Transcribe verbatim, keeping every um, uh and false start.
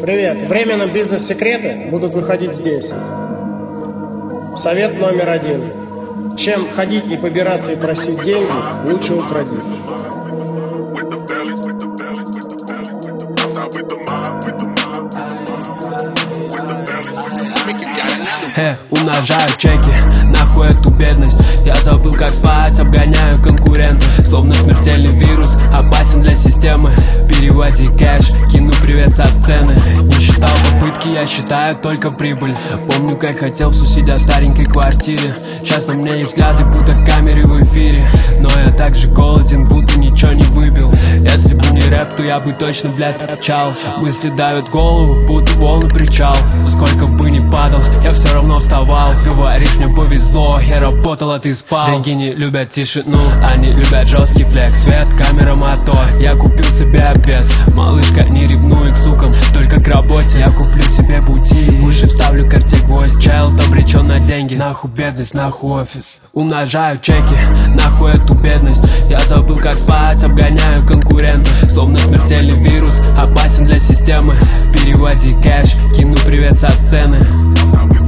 Привет. Временно бизнес-секреты будут выходить здесь. Совет номер один. Чем ходить и побираться и просить деньги, лучше укради. Э, умножаю чеки, нахуй эту бедность. Я забыл, как спать, обгоняю конкурентов. Словно смертельный вирус, опасен для системы. Переводи кэш, кину привет со сцены. Не считал попытки, я считаю только прибыль. Помню, как хотел в соседя в старенькой квартире. Сейчас на мне есть взгляды, будто камеры в эфире. Но я так же голоден, будто ничего не выбил. Если бы не рэп, то я бы точно, блядь, торчал. Мысли давят голову, будто волны причал. Сколько бы ни падал, я все равно вставал. Говоришь, мне повезло, я работал, а ты спал. Деньги не любят тишину, они любят жесткий флекс. Свет, камера, мотор, я купил себе обвес. Малышка, не ревнуй к сукам, только к работе. Я куплю тебе бутик, уши вставлю карте гвоздь. Чайлд обречен на деньги, нахуй бедность, нахуй офис. Умножаю чеки, нахуй эту бедность. Я забыл, как спать, обгоняю конкурентов. Словно смертельный вирус, опасен для системы. Переводи кэш, кину привет со сцены.